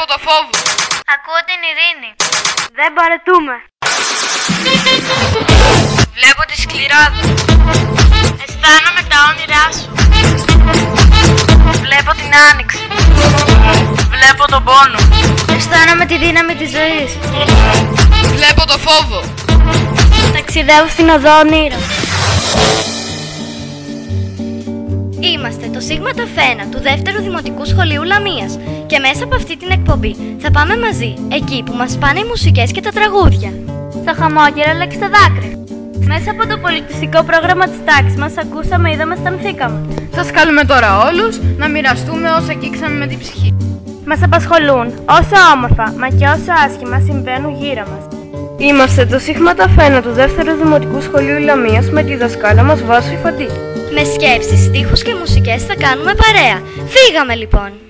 το φόβο. Ακούω την ειρήνη. Δεν παρετούμε. Βλέπω τη σκληράδα. Αισθάνομαι τα όνειρά σου. Βλέπω την άνοιξη. Βλέπω τον πόνο. Αισθάνομαι τη δύναμη της ζωής. Βλέπω το φόβο. Ταξιδεύω στην οδό ονείρων. Είμαστε το Σίγμα Τα Φένα του δεύτερου Δημοτικού Σχολείου Λαμίας και μέσα από αυτή την εκπομπή θα πάμε μαζί εκεί που μας πάνε οι μουσικές και τα τραγούδια. Στα χαμόγελα αλλά και στα δάκρυα. Μέσα από το πολιτιστικό πρόγραμμα της τάξης μας ακούσαμε, είδαμε, αισθανθήκαμε. Σας καλούμε τώρα όλους να μοιραστούμε όσα αγγίξαμε με την ψυχή. Μας απασχολούν όσο όμορφα μα και όσο άσχημα συμβαίνουν γύρω μας. Είμαστε το Σίγμα Τα Φένα του δεύτερου Δημοτικού Σχολείου Λαμίας με τη δασκάλα μας Βάσο Ιφαντή. Με σκέψεις, στίχους και μουσικές θα κάνουμε παρέα. Φύγαμε λοιπόν!